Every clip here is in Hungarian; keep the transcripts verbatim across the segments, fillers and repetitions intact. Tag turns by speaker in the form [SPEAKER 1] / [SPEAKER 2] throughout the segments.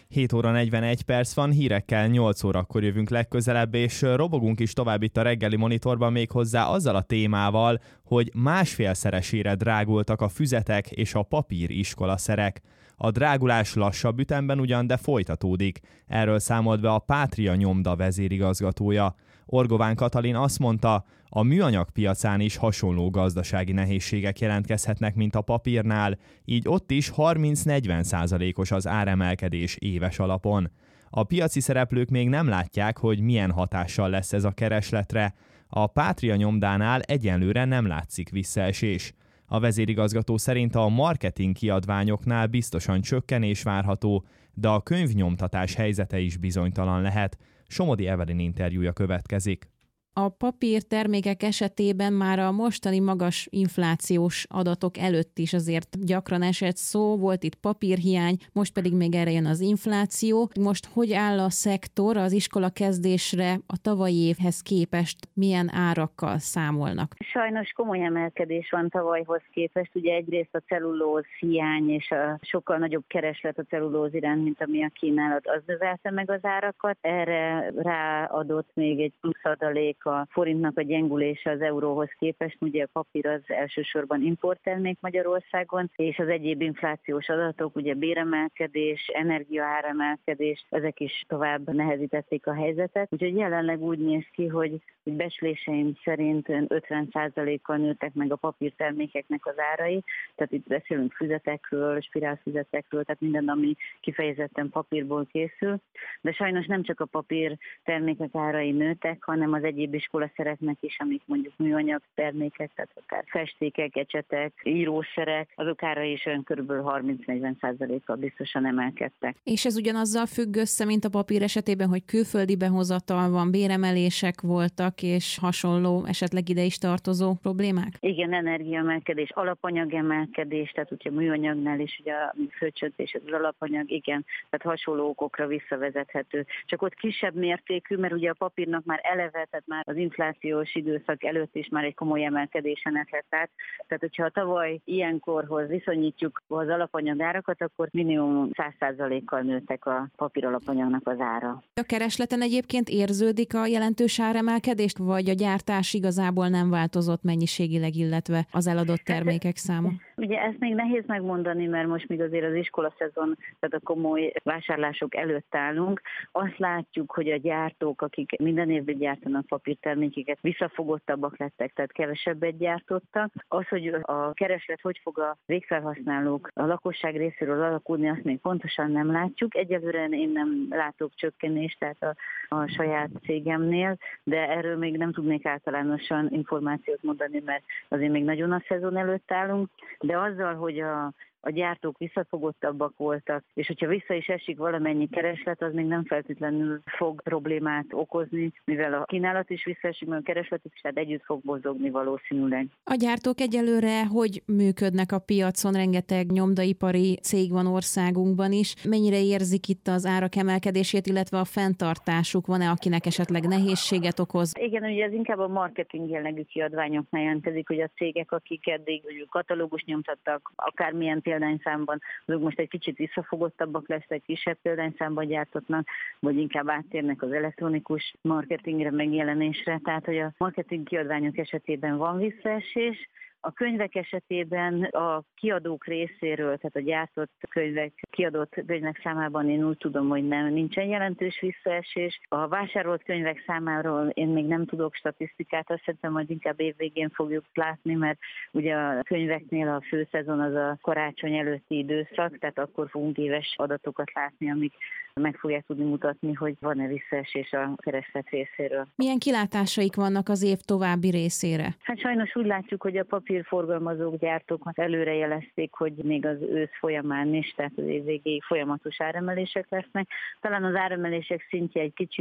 [SPEAKER 1] hét óra negyvenegy perc van, hírekkel nyolc órakor jövünk legközelebb, és robogunk is tovább itt a reggeli monitorban, még hozzá azzal a témával, hogy másfélszeresére drágultak a füzetek és a papír iskolaszerek. A drágulás lassabb ütemben ugyan, de folytatódik. Erről számolt be a Pátria nyomda vezérigazgatója. Orgován Katalin azt mondta, a műanyag piacán is hasonló gazdasági nehézségek jelentkezhetnek, mint a papírnál, így ott is harminc-negyven százalékos az áremelkedés éves alapon. A piaci szereplők még nem látják, hogy milyen hatással lesz ez a keresletre. A Pátria nyomdánál egyenlőre nem látszik visszaesés. A vezérigazgató szerint a marketing kiadványoknál biztosan csökkenés várható, de a könyvnyomtatás helyzete is bizonytalan lehet. Somodi Evelyn interjúja következik.
[SPEAKER 2] A papírtermékek esetében már a mostani magas inflációs adatok előtt is azért gyakran esett szó, volt itt papírhiány, most pedig még erre jön az infláció. Most hogy áll a szektor az iskola kezdésre a tavalyi évhez képest, milyen árakkal számolnak?
[SPEAKER 3] Sajnos komoly emelkedés van tavalyhoz képest, ugye egyrészt a cellulóz hiány és a sokkal nagyobb kereslet a cellulóz iránt, mint ami a kínálat, az növelte meg az árakat. Erre ráadott még egy plusz adalék a forintnak a gyengülése az euróhoz képest, ugye a papír az elsősorban importtermék Magyarországon, és az egyéb inflációs adatok, ugye béremelkedés, energiaáremelkedés, ezek is tovább nehezítették a helyzetet. Úgyhogy jelenleg úgy néz ki, hogy, hogy becsléseim szerint ötven százalékkal nőttek meg a papírtermékeknek az árai, tehát itt beszélünk füzetekről, spirálfüzetekről, tehát minden, ami kifejezetten papírból készül, de sajnos nem csak a papír termékek árai nőttek, hanem az egyéb iskolaszereknek is, amik mondjuk műanyag termékek, tehát akár festékek, ecsetek, írószerek, azok árai is olyan kb. harminc-negyven százalékkal biztosan emelkedtek.
[SPEAKER 2] És ez ugyanazzal függ össze, mint a papír esetében, hogy külföldi behozatal van, béremelések voltak, és hasonló, esetleg ide is tartozó problémák?
[SPEAKER 3] Igen, energiaemelkedés, alapanyagemelkedés, tehát ugye műanyagnál is ugye a földcsöntés, az alapanyag, igen, tehát hasonló okokra visszavezethető. Csak ott kisebb mértékű, mert ugye a papírnak már eleve, tehát már az inflációs időszak előtt is már egy komoly emelkedésen lett át. Tehát, hogyha a tavaly ilyenkorhoz viszonyítjuk az alapanyagárakat, akkor minimum száz százalékkal nőttek a papír alapanyagnak az ára.
[SPEAKER 2] A keresleten egyébként érződik a jelentős áremelkedést, vagy a gyártás igazából nem változott mennyiségileg, illetve az eladott termékek száma?
[SPEAKER 3] Ugye ezt még nehéz megmondani, mert most még azért az iskolaszezon, tehát a komoly vásárlások előtt állunk. Azt látjuk, hogy a gyártók, akik minden évben gyártanak papírtermékeket, visszafogottabbak lettek, tehát kevesebbet gyártottak. Az, hogy a kereslet hogy fog a végfelhasználók, a lakosság részéről alakulni, azt még pontosan nem látjuk. Egyelőre én nem látok csökkenést, tehát a, a saját cégemnél, de erről még nem tudnék általánosan információt mondani, mert azért még nagyon a szezon előtt állunk, de azzal, hogy a a gyártók visszafogottabbak voltak, és hogyha vissza is esik valamennyi kereslet, az még nem feltétlenül fog problémát okozni, mivel a kínálat is visszaesik, mert a kereslet is tehát együtt fog mozogni valószínűleg.
[SPEAKER 2] A gyártók egyelőre hogy működnek a piacon? Rengeteg nyomdaipari cég van országunkban is. Mennyire érzik itt az árak emelkedését, illetve a fenntartásuk? Van-e, akinek esetleg nehézséget okoz?
[SPEAKER 3] Igen, ugye ez inkább a marketing jellegű kiadványoknál jelentkezik, hogy a cégek, akik eddig katalógus nyomtattak, akármilyen példányszámban, azok most egy kicsit visszafogottabbak lesznek, kisebb példányszámban gyártatnak, vagy inkább áttérnek az elektronikus marketingre, megjelenésre. Tehát, hogy a marketing kiadványok esetében van visszaesés, a könyvek esetében a kiadók részéről, tehát a gyártott könyvek, kiadott könyvek számában én úgy tudom, hogy nem, nincsen jelentős visszaesés. A vásárolt könyvek számáról én még nem tudok statisztikát, azt szerintem majd inkább évvégén fogjuk látni, mert ugye a könyveknél a főszezon az a karácsony előtti időszak, tehát akkor fogunk éves adatokat látni, amik meg fogják tudni mutatni, hogy van-e visszaesés a kereslet részéről.
[SPEAKER 2] Milyen kilátásaik vannak az év további részére?
[SPEAKER 3] Hát sajnos úgy látjuk, hogy a papírforgalmazók, gyártók előre jelezték, hogy még az ősz folyamán is, tehát az év végéig folyamatos áremelések lesznek. Talán az áremelések szintje egy kicsit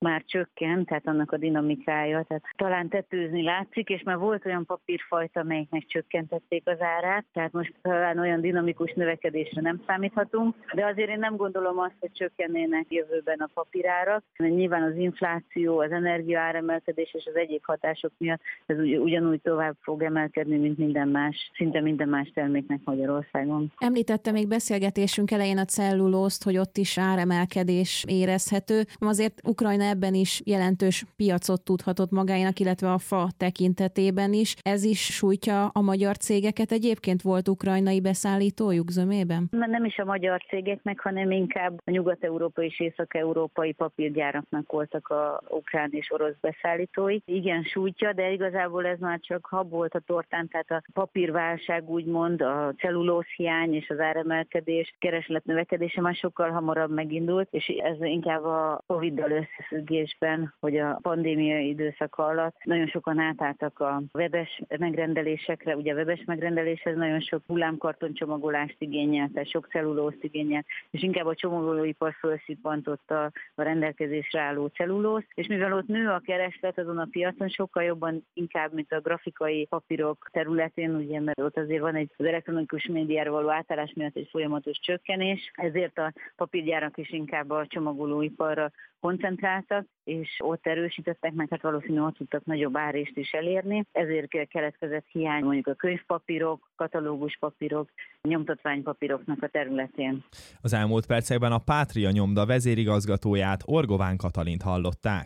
[SPEAKER 3] már csökkent, tehát annak a dinamikája, tehát talán tetőzni látszik, és már volt olyan papírfajta, amelyiknek csökkentették az árát, tehát most talán olyan dinamikus növekedésre nem számíthatunk, de azért én nem gondolom azt, hogy csökkennének jövőben a papírárak, mert nyilván az infláció, az energiaáremelkedés és az egyéb hatások miatt ez ugyanúgy tovább fog emelkedni, mint minden más, szinte minden más terméknek Magyarországon.
[SPEAKER 2] Említette még beszélgetésünk elején a cellulózt, hogy ott is áremelkedés érezhető. Azért Ukrajna ebben is jelentős piacot tudhatott magának, illetve a fa tekintetében is. Ez is sújtja a magyar cégeket. Egyébként volt ukrajnai beszállítójuk zömében?
[SPEAKER 3] Nem is a magyar cégeknek, hanem inkább a nyugat-európai és észak-európai papírgyáraknak voltak a ukrán és orosz beszállítói. Igen, sújtja, de igazából ez már csak hab volt a tortán, tehát a papírválság úgymond, a cellulózhiány és az áremelkedés, keresletnövekedése már sokkal hamarabb megindult, és ez inkább a Coviddal összefüggésben, hogy a pandémiai időszak alatt nagyon sokan átálltak a webes megrendelésekre, ugye a webes megrendeléshez nagyon sok hullámkarton csomagolást igényelt, tehát sok cellulózt igényelt, és inkább a csomagolóipar felszippantotta a rendelkezésre álló cellulózt, és mivel ott nő a kereslet azon a piacon, sokkal jobban inkább, mint a grafikai papírok területén, ugye, mert ott azért van egy az elektronikus médiára való átállás miatt egy folyamatos csökkenés, ezért a papírgyárak is inkább a csomagolóiparra koncentráltak, és ott erősítettek meg, hát valószínűleg ott tudtak nagyobb árést is elérni, ezért keletkezett hiány mondjuk a könyvpapírok, katalóguspapírok, nyomtatványpapíroknak a területén.
[SPEAKER 1] Az elmúlt percekben a Pátria nyomda vezérigazgatóját, Orgován Katalint hallották.